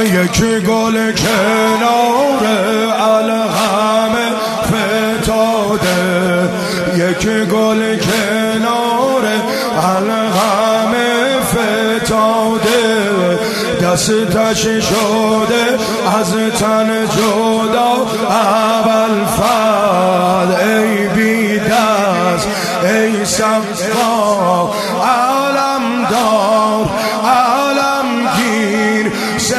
یکی گل کنار الغم فتاده، یکی گل کنار الغم فتاده، دستش شده از تن جدا ابوالفضل. ای بی دست ای صفا علمدار علمگیر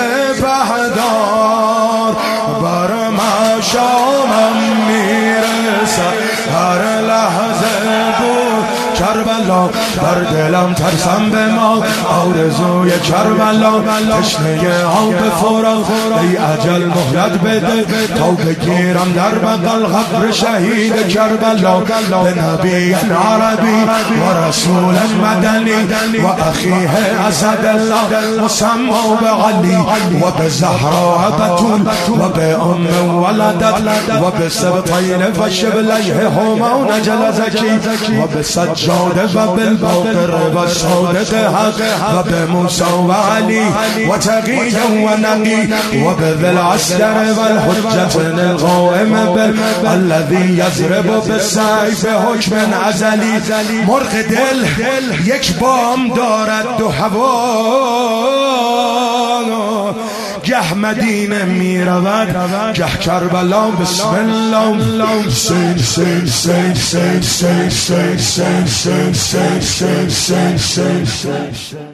سپهدار، بر مشامم میرسد هر لحظه بود کربلا، بر دلم ترسم به ما آرزوی کربلا، تشنه آب فرات ای اجل مهلت بده تا بگیرم در بغل قبر شهید کربلا، به نبی عربی و رسول مدنی و اخیه اسدالله مسمى بعلی و به زهرا بتول و به ام ولدت و به سبطین و شبلیه هما و نجل زکی و به سجاده و بالباقر و صادق حق و به موسی و علی و تقی و نقی و به ذی العسکر و الحجة القائم الذی یضرب بالسیف حکم ازلی. مرغ دل یک بام دارد دو هوا، گه مدینه می رود گه کربلا. بسم الله سین سین سین سین سین سین سین سین سین سین سین